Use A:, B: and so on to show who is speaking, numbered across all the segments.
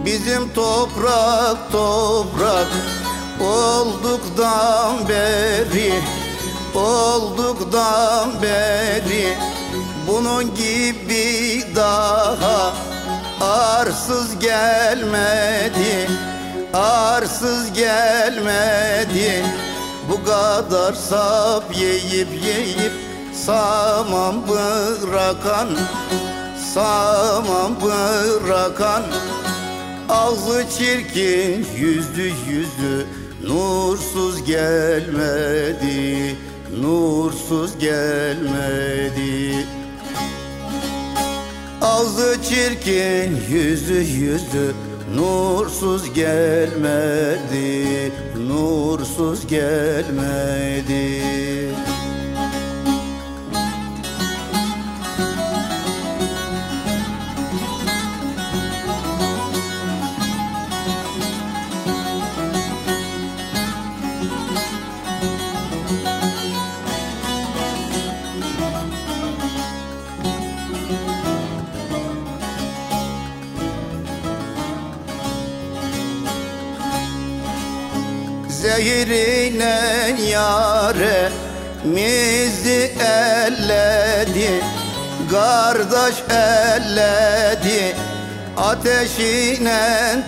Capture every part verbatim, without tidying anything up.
A: Bizim toprak toprak olduktan beri, olduktan beri bunun gibi daha arsız gelmedi, arsız gelmedi. Bu kadar sap yiyip yiyip saman bırakan, saman bırakan, ağzı çirkin, yüzü yüzü nursuz gelmedi, nursuz gelmedi. Ağzı çirkin, yüzü yüzü nursuz gelmedi, nursuz gelmedi. Zehriyle yaremizi elledi, kardeş elledi. Ateşine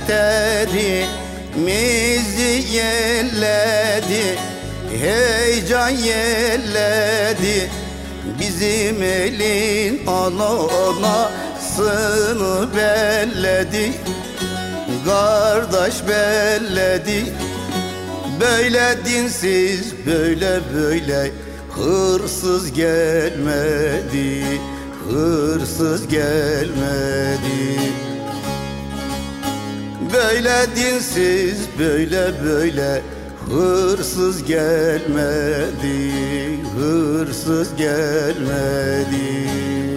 A: terimizi yelledi, heyecan yelledi. Bizim elin ana anasını belledi, kardeş belledi. Böyle dinsiz, böyle böyle hırsız gelmedi, hırsız gelmedi. Böyle dinsiz, böyle böyle hırsız gelmedi, hırsız gelmedi.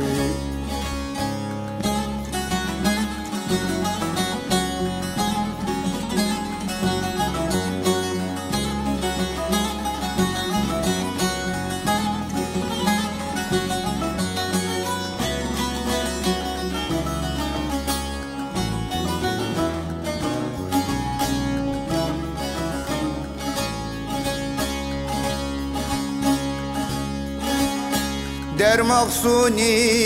A: Der maksuni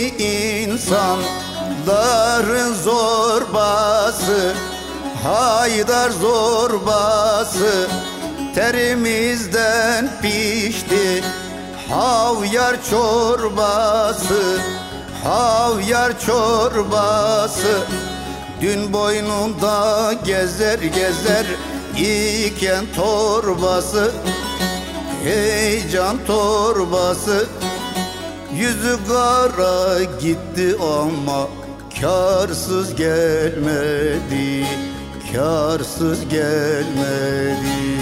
A: insanların zorbası, haydar zorbası. Terimizden pişti havyar çorbası, havyar çorbası. Dün boynunda gezer gezer iken torbası, heyecan torbası. Yüzü kara gitti ama kârsız gelmedi, kârsız gelmedi.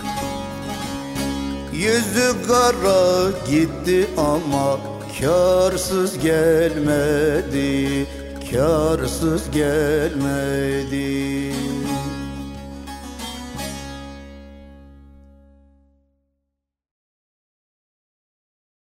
A: Yüzü kara gitti ama kârsız gelmedi, kârsız gelmedi.